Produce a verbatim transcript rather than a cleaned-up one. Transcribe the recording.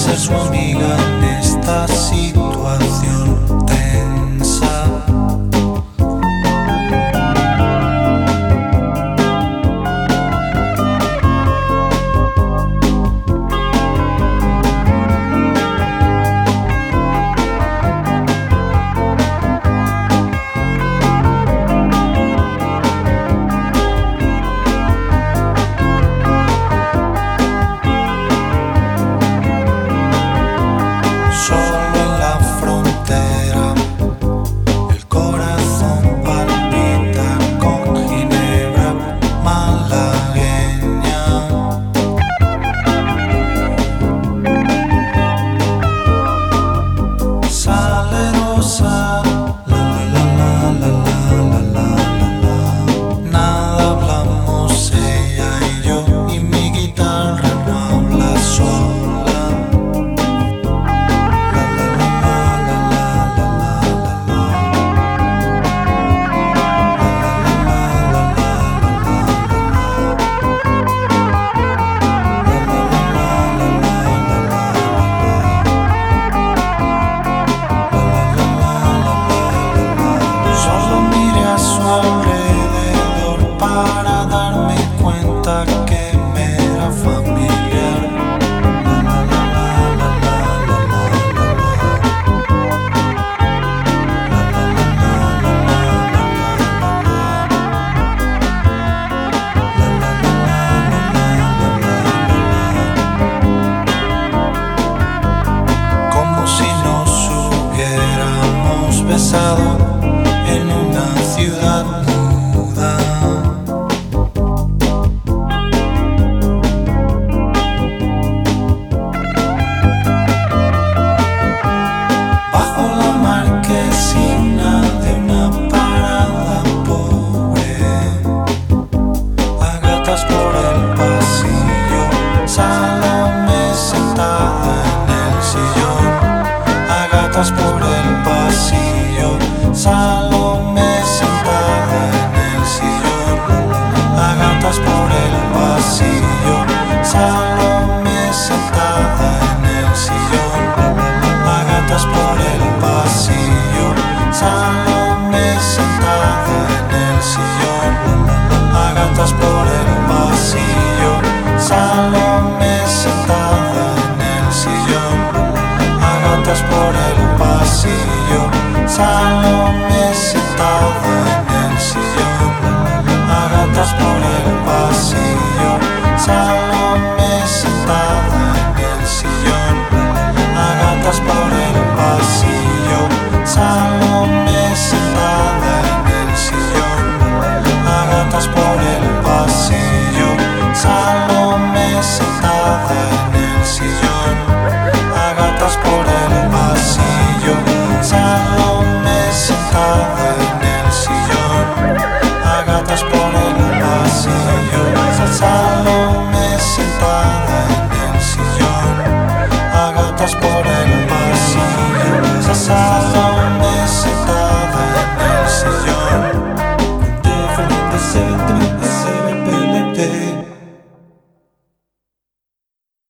ser su amiga en esta situación tensa. Para darme cuenta que me era familiar. La, la, la, la, la, la, la, la, como si nos hubiéramos besado en una ciudad muda. Por el pasillo, Salomé sentada en el sillón. A gatas por el pasillo, Salomé sentada en el sillón. A gatas por el pasillo, Salomé sentada en el sillón. A gatas por el pasillo, Salomé sentada en el sillón. A gatas por el pasillo, Salomé sentada en el sillón. A gatas por el pasillo, Salomé sentada en el sillón. A gatas por el pasillo, Salomé sentada en el sillón. A gatas por el pasillo, Salomé sentada en el sillón. A gatas por el pasillo, Salomé sentada en el sillón. A gatas por el pasillo, Salomé sentada en el sillón. A gatas por el pasillo, Salomé sentada en el sillón. A gatas por el pasillo, Salomé sentada en el sillón. Different,